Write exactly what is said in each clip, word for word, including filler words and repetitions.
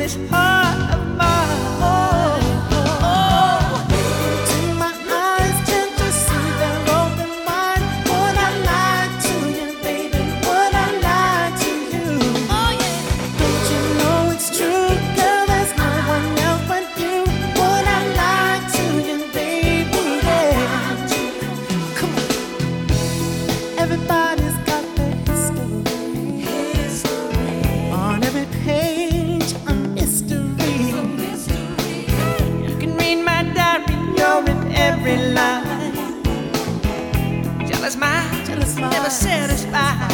this heart of mine. Oh, oh. To my eyes, can't you see they're open wide? Would I lie to you, baby? Would I lie to you? Oh yeah. Don't you know it's true, girl? There's no one else but you. Would I lie to you, baby? Yeah. Come on. Everybody's got their history. History. On every page, a mystery. You can read my diary, you're in every line. Jealous mind, Jealous mind. never satisfied.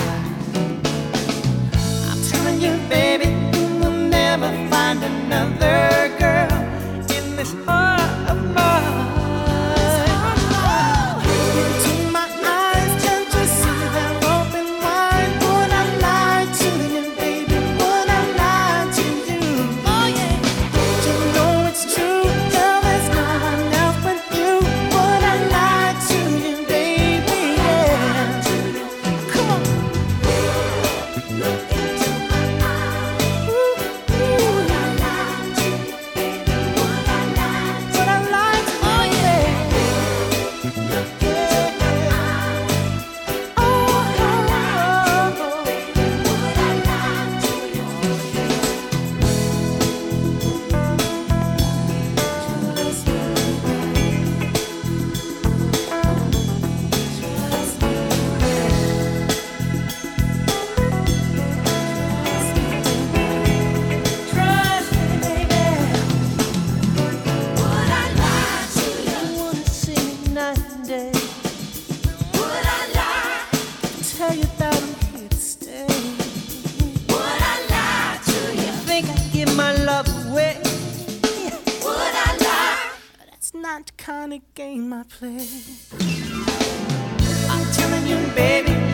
I'm telling you, baby, you will never find another girl In this heart of mine. into my eyes. Can't you see they're open wide? Would I lie to you, baby? Would I lie to you? Oh yeah. Don't you know it's true, girl? There's no one else but you. Would I lie to you, baby? Yeah. Come on. Look into my eyes. Ooh, ooh. Would I lie to you, baby? Would I lie to you? Would I lie to you? Oh yeah. Look into my eyes. Oh, oh, oh, oh. Would I lie to you? Trust me, trust me. Trust me, baby. Would I lie to you? I wanna see you night and day. Would I lie? Tell you that I'm here to stay. Would I lie to you? Think I give my love away. Would I lie? That's not the kind of game I play. I'm telling you, baby,